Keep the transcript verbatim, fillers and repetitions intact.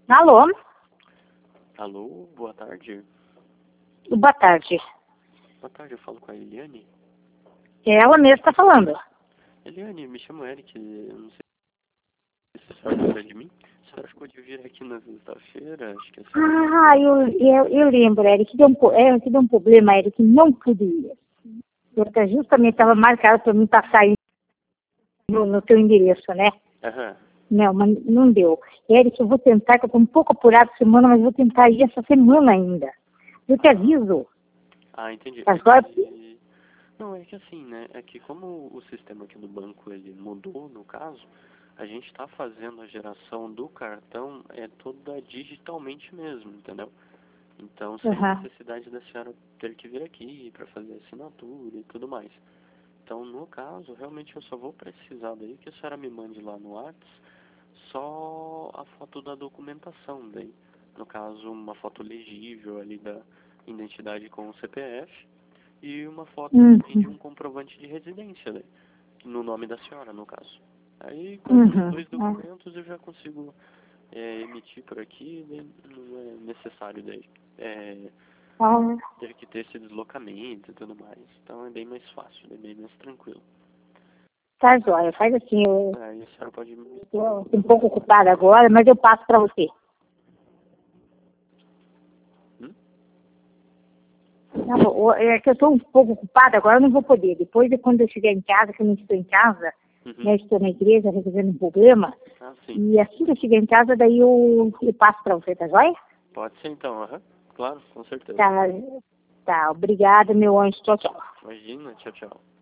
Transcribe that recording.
Alô? Alô, boa tarde. Boa tarde. Boa tarde, eu falo com a Eliane. É ela mesma que está falando. Eliane, me chamo Eric, eu não sei se a senhora lembra de mim. A senhora ficou de vir aqui na sexta-feira, acho que a senhora... Ah, eu, eu, eu lembro, Eric, que deu, um, po- é, que deu um problema, Eric, não pude ir. Eu tá- justamente estava marcado para mim passar aí no, no teu endereço, né? Aham. Não, mas não deu. Eric, eu vou tentar, que eu estou um pouco apurado semana, mas vou tentar ir essa semana ainda. Eu te aviso. Ah, entendi. É Agora, que... Não, é que assim, né, é que como o sistema aqui do banco, ele mudou, no caso, a gente está fazendo a geração do cartão é toda digitalmente mesmo, entendeu? Então, sem uhum. necessidade da senhora ter que vir aqui para fazer assinatura e tudo mais. Então, no caso, realmente eu só vou precisar daí que a senhora me mande lá no WhatsApp só a foto da documentação daí. No caso, uma foto legível ali da identidade com o C P F e uma foto também de Uhum. um comprovante de residência daí, no nome da senhora, no caso. Aí, com esses Uhum. dois documentos eu já consigo é, emitir por aqui, daí não é necessário daí. É, Ah, ter que ter esse deslocamento e tudo mais. Então é bem mais fácil, é bem mais tranquilo. tá joia, faz assim, eu Aí a senhora pode me... estou um pouco ocupada agora, mas eu passo para você. Hum? Tá bom. É que eu estou um pouco ocupada agora, eu não vou poder. Depois, quando eu chegar em casa, que eu não estou em casa, Uhum. né, estou na igreja resolvendo um problema, Ah, sim. e assim que eu chegar em casa, daí eu, eu passo para você, tá joia? Pode ser então, aham. Claro, com certeza. Tá, tá, obrigada, meu anjo. Tchau, tchau. Imagina, tchau, tchau.